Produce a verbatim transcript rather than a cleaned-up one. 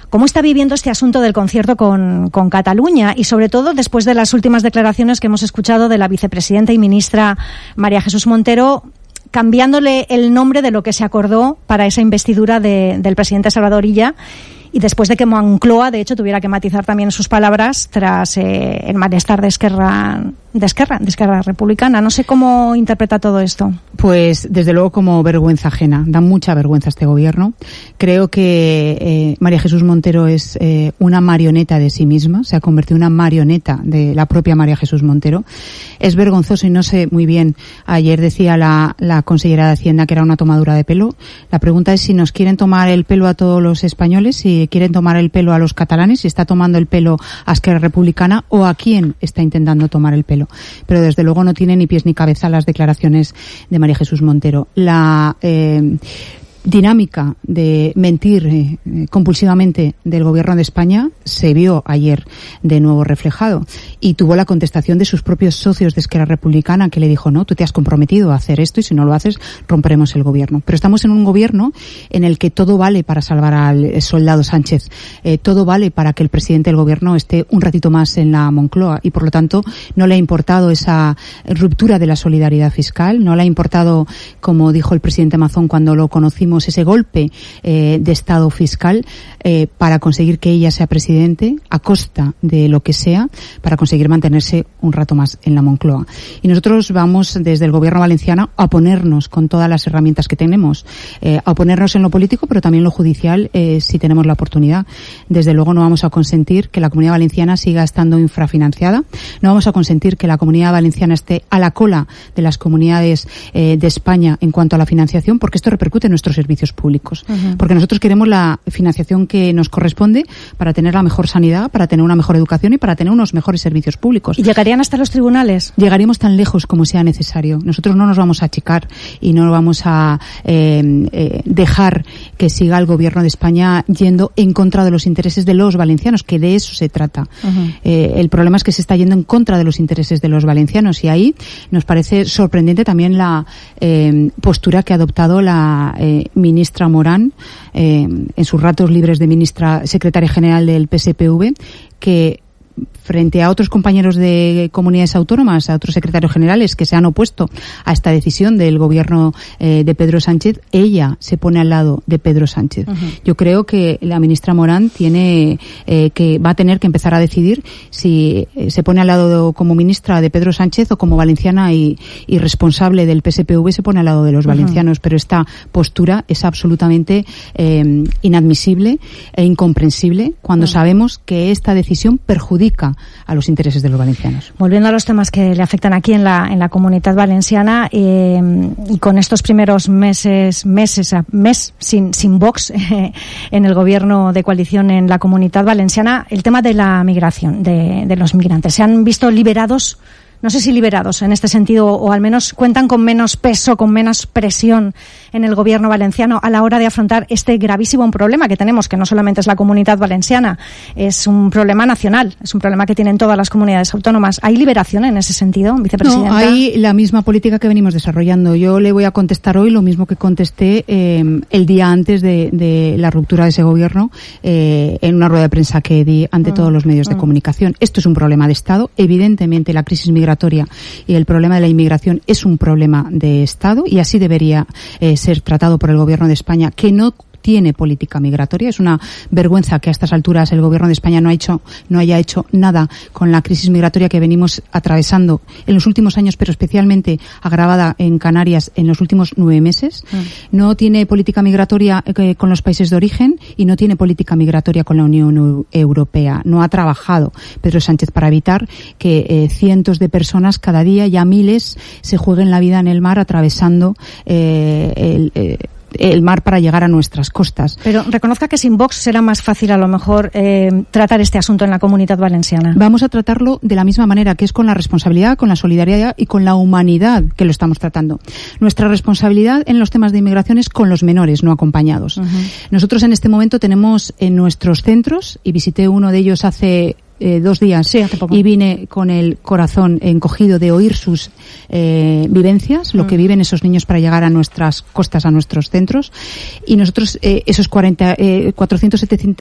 ¿Cómo está viviendo este asunto del concierto con, con Cataluña? Y sobre todo después de las últimas declaraciones que hemos escuchado de la vicepresidenta y ministra María Jesús Montero, cambiándole el nombre de lo que se acordó para esa investidura de, del presidente Salvador Illa, y después de que Moncloa, de hecho, tuviera que matizar también sus palabras tras eh, el malestar de Esquerra, de Esquerra, de Esquerra Republicana. No sé cómo interpreta todo esto. Pues, desde luego, como vergüenza ajena. Da mucha vergüenza este gobierno. Creo que eh, María Jesús Montero es eh, una marioneta de sí misma. Se ha convertido en una marioneta de la propia María Jesús Montero. Es vergonzoso y no sé muy bien. Ayer decía la, la consellera de Hacienda que era una tomadura de pelo. La pregunta es si nos quieren tomar el pelo a todos los españoles, si quieren tomar el pelo a los catalanes, si está tomando el pelo a Esquerra Republicana o a quién está intentando tomar el pelo. Pero desde luego no tiene ni pies ni cabeza las declaraciones de María Jesús Montero. La eh, dinámica de mentir eh, compulsivamente del gobierno de España se vio ayer de nuevo reflejado y tuvo la contestación de sus propios socios de Esquerra Republicana, que le dijo: no, tú te has comprometido a hacer esto y si no lo haces romperemos el gobierno. Pero estamos en un gobierno en el que todo vale para salvar al soldado Sánchez, eh, todo vale para que el presidente del gobierno esté un ratito más en la Moncloa y por lo tanto no le ha importado esa ruptura de la solidaridad fiscal, no le ha importado, como dijo el presidente Mazón cuando lo conocimos, ese golpe eh, de estado fiscal eh, para conseguir que ella sea presidente a costa de lo que sea, para conseguir mantenerse un rato más en la Moncloa. Y nosotros vamos desde el gobierno valenciano a oponernos con todas las herramientas que tenemos, eh, a oponernos en lo político pero también en lo judicial eh, si tenemos la oportunidad. Desde luego no vamos a consentir que la Comunidad Valenciana siga estando infrafinanciada, no vamos a consentir que la Comunidad Valenciana esté a la cola de las comunidades eh, de España en cuanto a la financiación, porque esto repercute en nuestros servicios públicos. Uh-huh. Porque nosotros queremos la financiación que nos corresponde para tener la mejor sanidad, para tener una mejor educación y para tener unos mejores servicios públicos. ¿Y llegarían hasta los tribunales? Llegaríamos tan lejos como sea necesario. Nosotros no nos vamos a achicar y no vamos a eh, eh, dejar que siga el gobierno de España yendo en contra de los intereses de los valencianos, que de eso se trata. Uh-huh. Eh, el problema es que se está yendo en contra de los intereses de los valencianos y ahí nos parece sorprendente también la eh, postura que ha adoptado la eh, ministra Morán eh, en sus ratos libres de ministra secretaria general del P S P V, que frente a otros compañeros de comunidades autónomas, a otros secretarios generales que se han opuesto a esta decisión del gobierno eh, de Pedro Sánchez, ella se pone al lado de Pedro Sánchez. Uh-huh. Yo creo que la ministra Morán tiene eh, que va a tener que empezar a decidir si eh, se pone al lado de, como ministra de Pedro Sánchez o como valenciana y, y responsable del P S P V se pone al lado de los uh-huh. valencianos. Pero esta postura es absolutamente eh, inadmisible e incomprensible cuando uh-huh. sabemos que esta decisión perjudica a los intereses de los valencianos. Volviendo a los temas que le afectan aquí en la en la Comunidad Valenciana eh, y con estos primeros meses meses mes sin sin Vox eh, en el gobierno de coalición en la Comunidad Valenciana, el tema de la migración de, de los migrantes. ¿Se han visto liberados? No sé si liberados en este sentido, o al menos cuentan con menos peso, con menos presión en el gobierno valenciano a la hora de afrontar este gravísimo problema que tenemos, que no solamente es la Comunidad Valenciana, es un problema nacional, es un problema que tienen todas las comunidades autónomas. ¿Hay liberación en ese sentido, vicepresidenta? No, hay la misma política que venimos desarrollando. Yo le voy a contestar hoy lo mismo que contesté eh, el día antes de, de la ruptura de ese gobierno eh, en una rueda de prensa que di ante mm. todos los medios mm. de comunicación. Esto es un problema de Estado. Evidentemente la crisis migratoria y el problema de la inmigración es un problema de Estado y así debería eh, ser tratado por el gobierno de España, que no tiene política migratoria. Es una vergüenza que a estas alturas el gobierno de España no ha hecho, no haya hecho nada con la crisis migratoria que venimos atravesando en los últimos años, pero especialmente agravada en Canarias en los últimos nueve meses. Mm. No tiene política migratoria eh, con los países de origen y no tiene política migratoria con la Unión Europea. No ha trabajado Pedro Sánchez para evitar que eh, cientos de personas cada día, ya miles, se jueguen la vida en el mar atravesando eh, el eh, el mar para llegar a nuestras costas. Pero reconozca que sin Vox será más fácil a lo mejor eh, tratar este asunto en la Comunidad Valenciana. Vamos a tratarlo de la misma manera, que es con la responsabilidad, con la solidaridad y con la humanidad que lo estamos tratando. Nuestra responsabilidad en los temas de inmigración es con los menores no acompañados. Uh-huh. Nosotros en este momento tenemos en nuestros centros, y visité uno de ellos hace Eh, dos días sí, hace poco. Y vine con el corazón encogido de oír sus eh, vivencias, lo mm. que viven esos niños para llegar a nuestras costas, a nuestros centros, y nosotros eh, esos cuarenta, eh, cuatrocientos